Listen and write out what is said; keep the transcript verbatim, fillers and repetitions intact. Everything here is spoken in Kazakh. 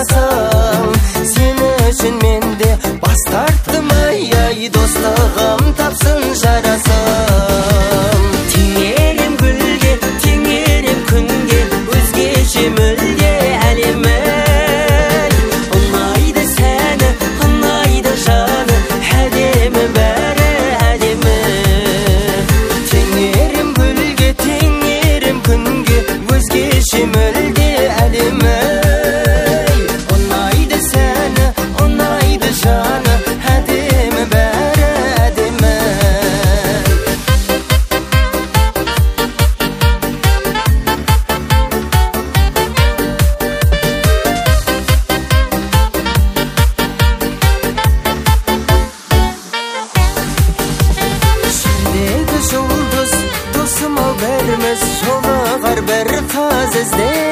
жарасың. Сені үшін менде бас тарттым, ай ай достығым тапсын жарасың. Теңерем гүлге, теңерем күнге, өзгеше мүлде әлемі. Ұнайды сәні, ұнайды жаны, әдемі бәрі әдемі. Теңерем гүлге, теңерем күнге, өзгеше мүлде әлемі. Ұнайды сәні, ұнайды жаны, әдемі бәрі әдемі. Жердегі жұлдыз, досым ау бәріміз, жолығар бір қыз іздеп.